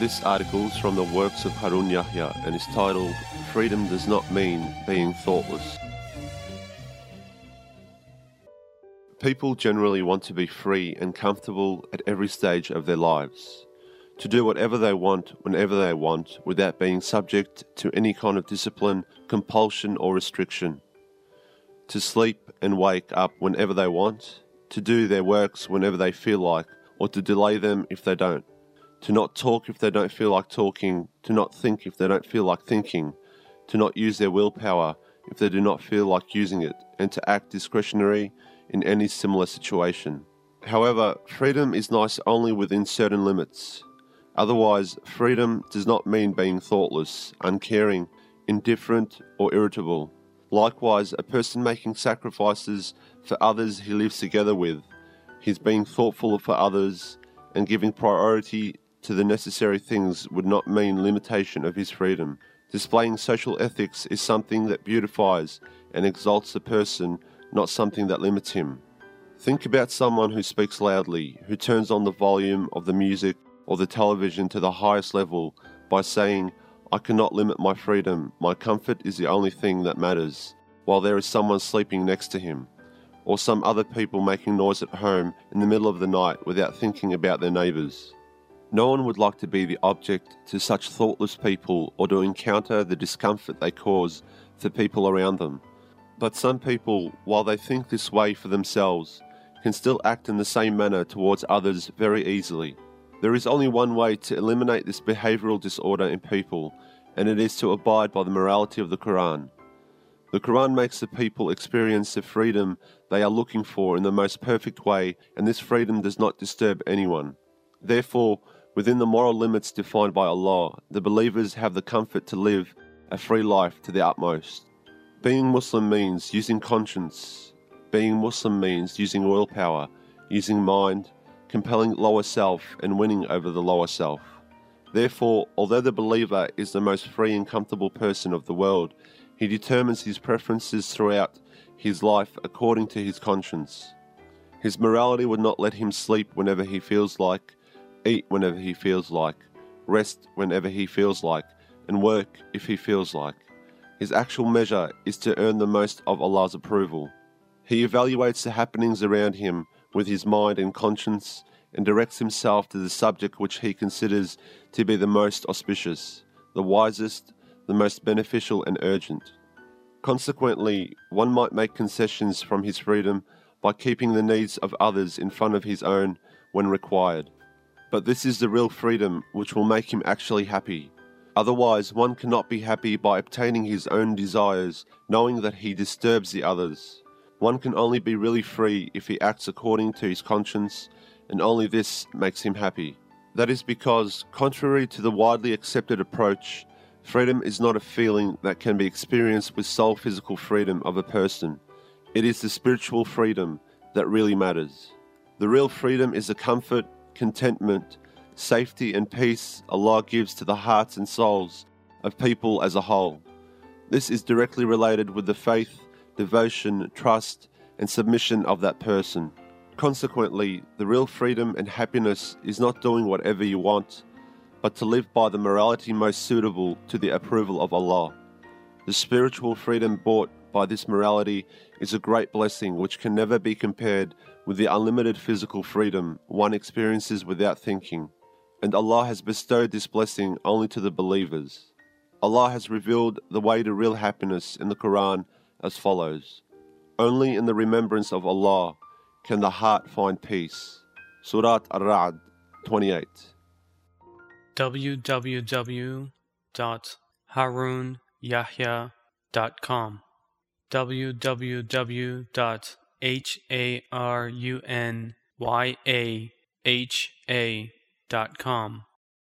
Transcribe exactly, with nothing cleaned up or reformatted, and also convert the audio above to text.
This article is from the works of Harun Yahya and is titled, Freedom Does Not Mean Being Thoughtless. People generally want to be free and comfortable at every stage of their lives, to do whatever they want whenever they want without being subject to any kind of discipline, compulsion or restriction, to sleep and wake up whenever they want, to do their works whenever they feel like, or to delay them if they don't, to not talk if they don't feel like talking, to not think if they don't feel like thinking, to not use their willpower if they do not feel like using it, and to act discretionary in any similar situation. However, freedom is nice only within certain limits. Otherwise, freedom does not mean being thoughtless, uncaring, indifferent, or irritable. Likewise, a person making sacrifices for others he lives together with, his being thoughtful for others, and giving priority to the necessary things would not mean limitation of his freedom. Displaying social ethics is something that beautifies and exalts the person, not something that limits him. Think about someone who speaks loudly, who turns on the volume of the music or the television to the highest level by saying, "I cannot limit my freedom, my comfort is the only thing that matters," while there is someone sleeping next to him, or some other people making noise at home in the middle of the night without thinking about their neighbours. No one would like to be the object to such thoughtless people or to encounter the discomfort they cause for people around them. But some people, while they think this way for themselves, can still act in the same manner towards others very easily. There is only one way to eliminate this behavioural disorder in people, and it is to abide by the morality of the Quran. The Quran makes the people experience the freedom they are looking for in the most perfect way, and this freedom does not disturb anyone. Therefore, within the moral limits defined by Allah, the believers have the comfort to live a free life to the utmost. Being Muslim means using conscience. Being Muslim means using willpower, using mind, compelling lower self and winning over the lower self. Therefore, although the believer is the most free and comfortable person of the world, he determines his preferences throughout his life according to his conscience. His morality would not let him sleep whenever he feels like, eat whenever he feels like, rest whenever he feels like, and work if he feels like. His actual measure is to earn the most of Allah's approval. He evaluates the happenings around him with his mind and conscience and directs himself to the subject which he considers to be the most auspicious, the wisest, the most beneficial and urgent. Consequently, one might make concessions from his freedom by keeping the needs of others in front of his own when required. But this is the real freedom which will make him actually happy. Otherwise, one cannot be happy by obtaining his own desires, knowing that he disturbs the others. One can only be really free if he acts according to his conscience, and only this makes him happy. That is because, contrary to the widely accepted approach, freedom is not a feeling that can be experienced with sole physical freedom of a person. It is the spiritual freedom that really matters. The real freedom is the comfort, contentment, safety and peace Allah gives to the hearts and souls of people as a whole. This is directly related with the faith, devotion, trust, and submission of that person. Consequently, the real freedom and happiness is not doing whatever you want, but to live by the morality most suitable to the approval of Allah. The spiritual freedom bought by this morality is a great blessing which can never be compared with the unlimited physical freedom one experiences without thinking. And Allah has bestowed this blessing only to the believers. Allah has revealed the way to real happiness in the Quran as follows. Only in the remembrance of Allah can the heart find peace. Surat Ar-Ra'd twenty-eight. w w w dot harun yahya dot com w w w dot harun yahya dot com